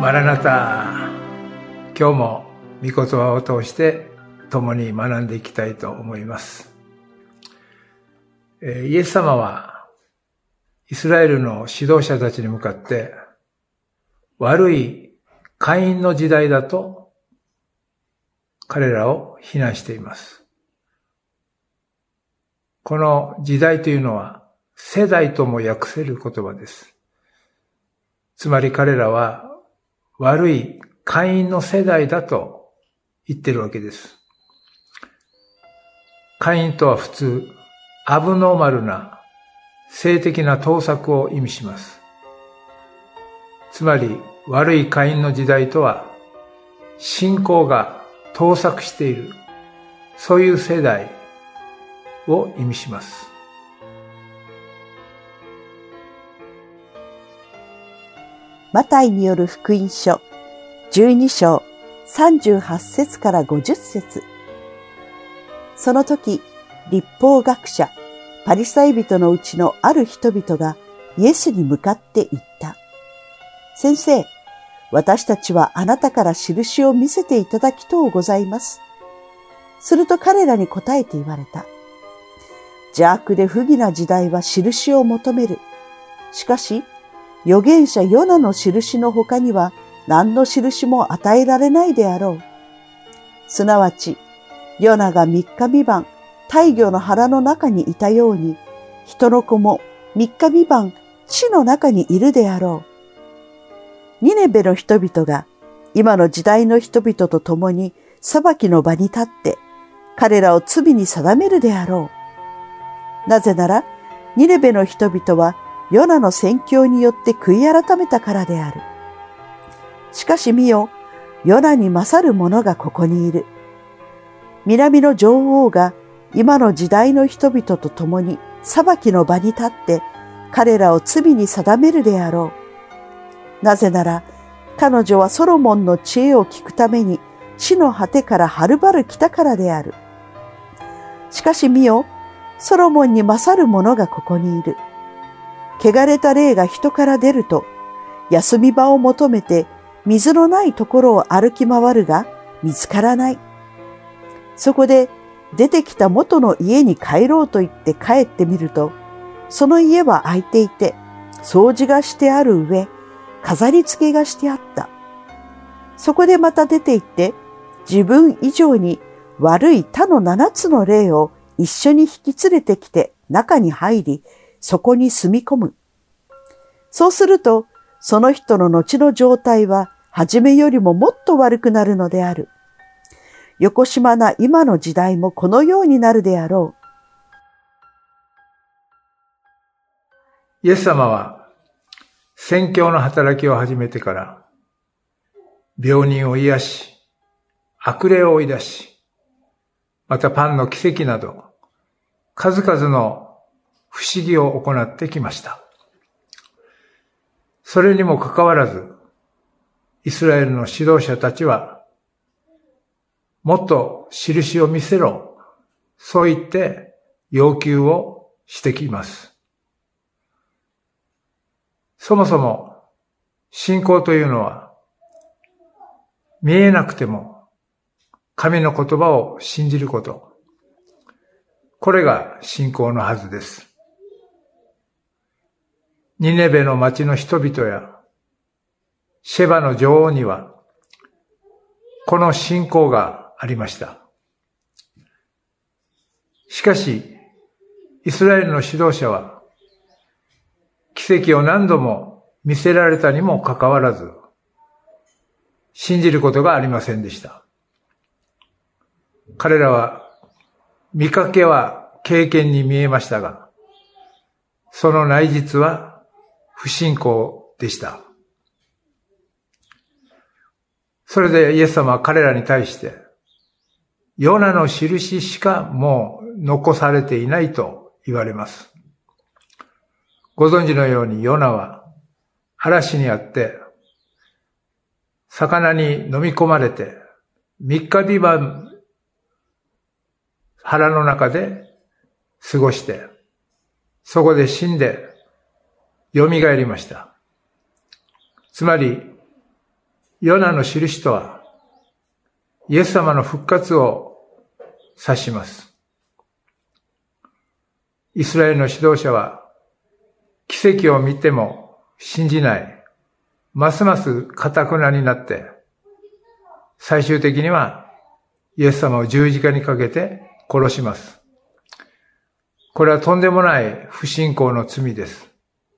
マラナタ、今日も御言葉を通して共に学んでいきたいと思います。イエス様はイスラエルの指導者たちに向かって悪いカインの時代だと彼らを非難しています。この時代というのは世代とも訳せる言葉です。つまり彼らは悪いカインの世代だと言ってるわけです。カインとは普通、アブノーマルな性的な盗作を意味します。つまり悪いカインの時代とは信仰が盗作している、そういう世代を意味します。 マタイによる福音書12章38節から50節。その時、律法学者、パリサイ人のうちのある人々がイエスに向かって言った。先生、私たちはあなたから印を見せていただきとうございます。すると彼らに答えて言われた。邪悪で不義な時代は印を求める。しかし、預言者ヨナの印の他には何の印も与えられないであろう。すなわち、ヨナが3日3晩、大魚の腹の中にいたように、人の子も3日3晩、地の中にいるであろう。ニネベの人々が、今の時代の人々と共に裁きの場に立って、彼らを罪に定めるであろう。なぜなら、ニネベの人々は、ヨナの宣教によって悔い改めたからである。しかし見よ、ヨナに勝る者がここにいる。南の女王が今の時代の人々と共に裁きの場に立って彼らを罪に定めるであろう。なぜなら彼女はソロモンの知恵を聞くために地の果てからはるばる来たからである。しかし見よ、ソロモンに勝る者がここにいる。汚れた霊が人から出ると、休み場を求めて水のないところを歩き回るが見つからない。そこで出てきた元の家に帰ろうと言って帰ってみると、その家は空いていて、掃除がしてある上、飾り付けがしてあった。そこでまた出て行って、自分以上に悪い他の7つの霊を一緒に引き連れてきて中に入り、そこに住み込む。そうすると、その人の後の状態は初めよりももっと悪くなるのである。よこしまな今の時代もこのようになるであろう。イエス様は宣教の働きを始めてから、病人を癒し、悪霊を追い出し、またパンの奇跡など、数々の不思議を行ってきました。それにもかかわらず、イスラエルの指導者たちは、もっと印を見せろ、そう言って要求をしてきます。そもそも信仰というのは、見えなくても神の言葉を信じること、これが信仰のはずです。ニネベの町の人々やシェバの女王にはこの信仰がありました。しかしイスラエルの指導者は奇跡を何度も見せられたにもかかわらず信じることがありませんでした。彼らは見かけは経験に見えましたが、その内実は不信仰でした。それでイエス様は彼らに対して、ヨナの印しかもう残されていないと言われます。ご存知のようにヨナは嵐にあって、魚に飲み込まれて、3日3晩腹の中で過ごして、そこで死んで、蘇りました。つまり、 ヨナの印とは、イエス様の復活を指します。イスラエルの指導者は、奇跡を見ても信じない、ますます堅なになって、最終的にはイエス様を十字架にかけて殺します。これはとんでもない不信仰の罪です。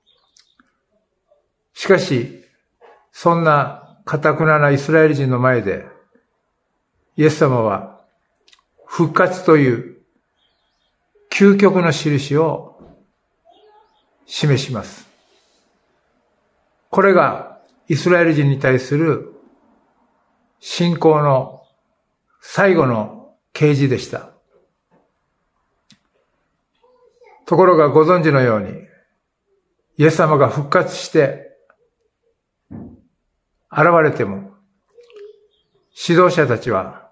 しかし、そんな堅なイスラエル人の前で、イエス様は復活という究極の印を示します。これがイスラエル人に対する信仰の最後の啓示でした。ところがご存知のように、イエス様が復活して現れても、指導者たちは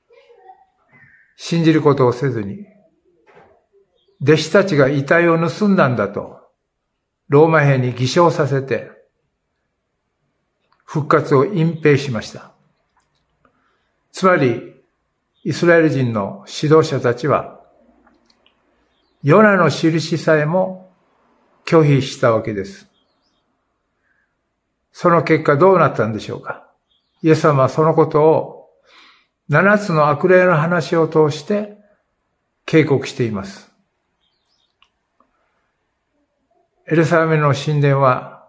信じることをせずに、弟子たちが遺体を盗んだんだと、ローマ兵に偽証させて、復活を隠蔽しました。つまり、イスラエル人の指導者たちは、ヨナの印さえも拒否したわけです。その結果どうなったんでしょうか。イエス様はそのことを7つの悪霊の話を通して警告しています。エルサレムの神殿は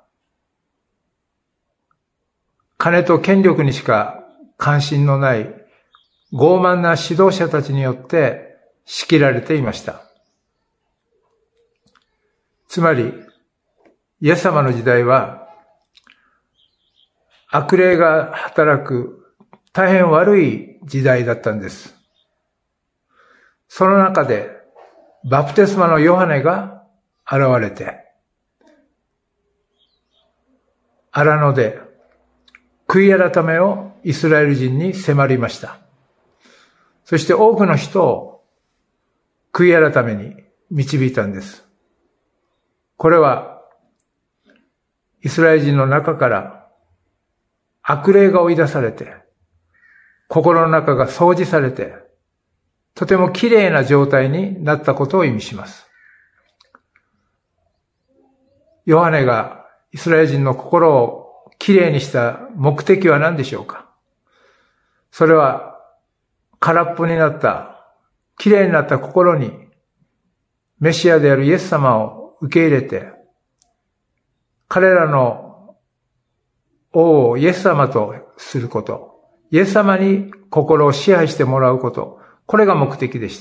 金と権力にしか関心のない傲慢な指導者たちによって仕切られていました。つまり、イエス様の時代は悪霊が働く大変悪い時代だったんです。その中でバプテスマのヨハネが現れて、荒野で悔い改めをイスラエル人に迫りました。そして多くの人を悔い改めに導いたんです。これはイスラエル人の中から悪霊が追い出されて、心の中が掃除されて、とてもきれいな状態になったことを意味します。ヨハネがイスラエル人の心をきれいにした目的は何でしょうか。それは空っぽになった、きれいになった心にメシアであるイエス様を受け入れて、彼らの王をイエス様とすること、イエス様に心を支配してもらうこと、これが目的でした。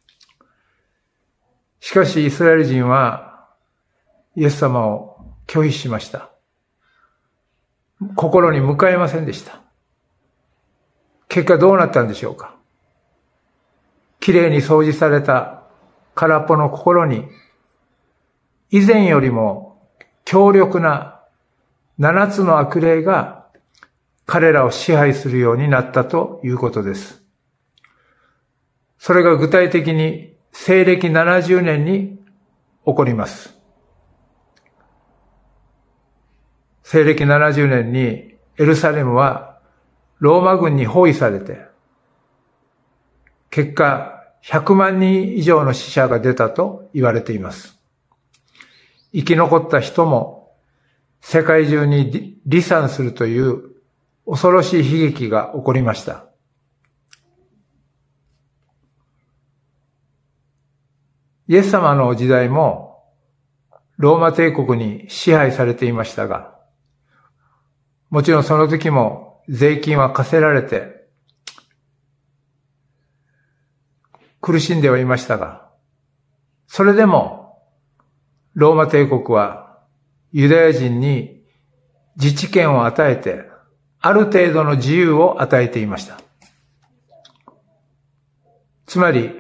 しかしイスラエル人はイエス様を拒否しました。心に迎えませんでした。結果どうなったんでしょうか。きれいに掃除された空っぽの心に、以前よりも強力な7つの悪霊が彼らを支配するようになったということです。それが具体的に西暦70年に起こります。西暦70年にエルサレムはローマ軍に包囲されて、結果100万人以上の死者が出たと言われています。生き残った人も世界中に離散するという恐ろしい悲劇が起こりました。イエス様の時代もローマ帝国に支配されていましたが、もちろんその時も税金は課せられて苦しんではいましたが、それでもローマ帝国はユダヤ人に自治権を与えて、ある程度の自由を与えていました。つまり、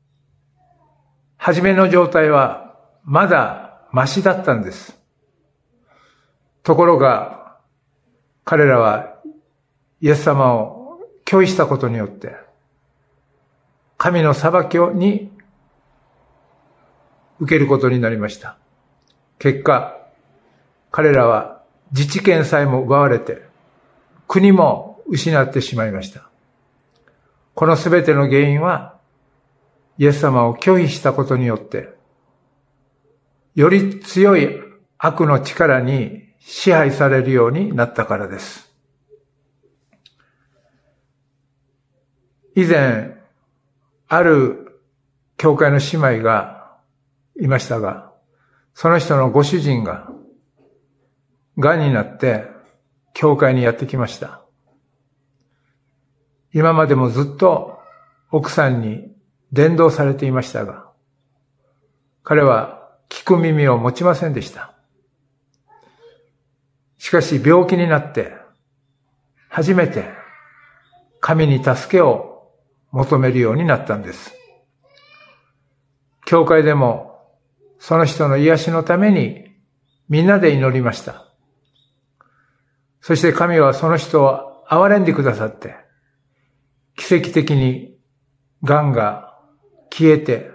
初めの状態はまだマシだったんです。ところが、彼らはイエス様を拒否したことによって、神の裁きに受けることになりました。結果、彼らは自治権さえも奪われて、 国も失ってしまいました。このすべての原因は、イエス様を拒否したことによって、より強い悪の力に支配されるようになったからです。以前、ある教会の姉妹がいましたが、その人のご主人が癌になって教会にやってきました。今までもずっと奥さんに伝道されていましたが、彼は聞く耳を持ちませんでした。しかし病気になって初めて神に助けを求めるようになったんです。教会でもその人の癒しのためにみんなで祈りました。そして神はその人を憐れんでくださって、奇跡的に癌が消えて、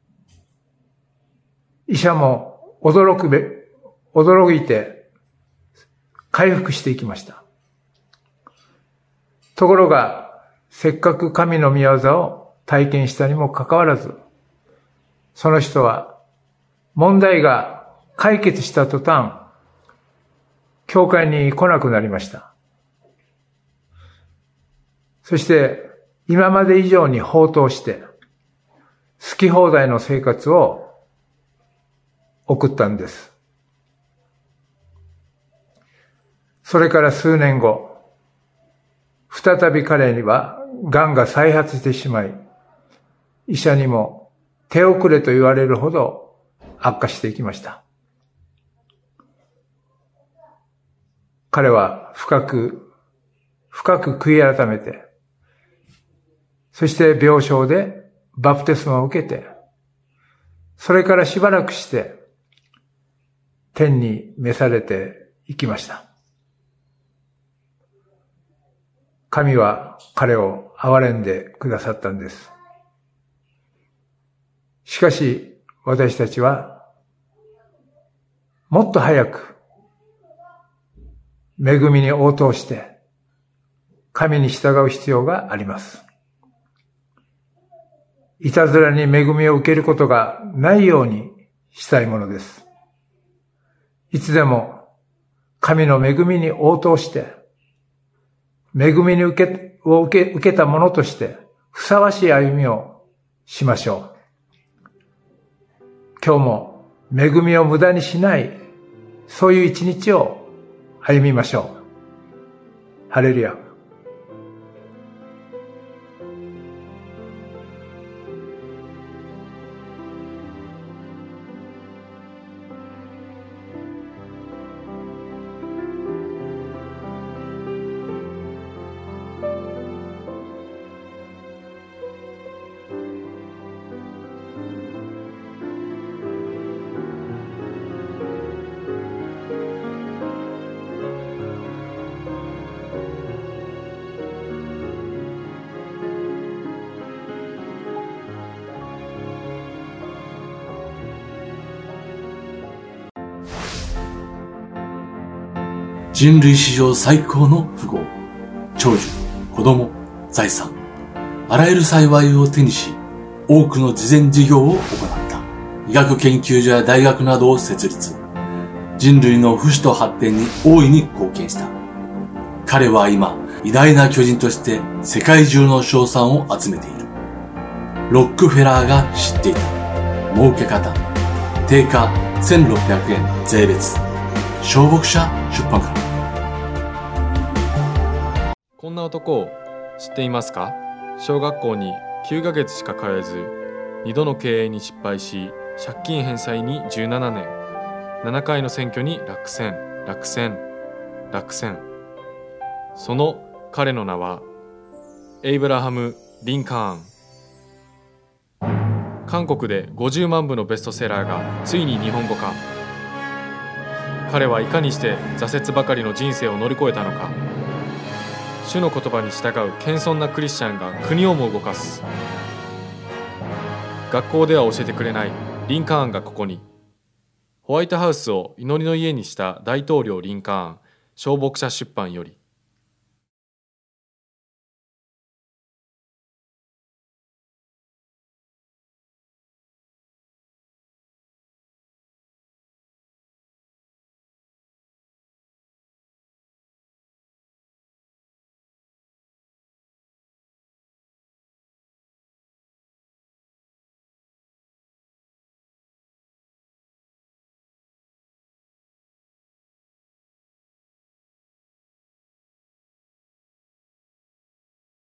医者も驚いて回復していきました。ところが、せっかく神の御業を体験したにもかかわらず、その人は問題が解決した途端、教会に来なくなりました。そして今まで以上に放蕩して好き放題の生活を送ったんです。それから数年後、再び彼には癌が再発してしまい、医者にも手遅れと言われるほど悪化していきました。彼は深く悔い改めて、そして病床でバプテスマを受けて、それからしばらくして天に召されていきました。神は彼を憐れんでくださったんです。しかし私たちはもっと早く恵みに応答して神に従う必要があります。いたずらに恵みを受けることがないようにしたいものです。いつでも神の恵みに応答して、恵みを受けたものとしてふさわしい歩みをしましょう。今日も恵みを無駄にしない、そういう一日を歩みましょう。ハレルヤ。 人類史上最高の富豪、長寿、子供、財産、あらゆる幸いを手にし、多くの慈善事業を行った。医学研究所や大学などを設立。人類の不死と発展に大いに貢献した。彼は今、偉大な巨人として世界中の称賛を集めている。ロックフェラーが知っていた。儲け方。定価1600円税別。小牧者出版から。 こんな男を知っていますか？小学校に9ヶ月しか通えず、2度の経営に失敗し、借金返済に17年、7回の選挙に落選。その彼の名は、エイブラハム・リンカーン。韓国で50万部のベストセラーがついに日本語化。彼はいかにして挫折ばかりの人生を乗り越えたのか。主の言葉に従う謙遜なクリスチャンが国をも動かす。学校では教えてくれないリンカーンがここに。ホワイトハウスを祈りの家にした大統領リンカーン、小牧者出版より。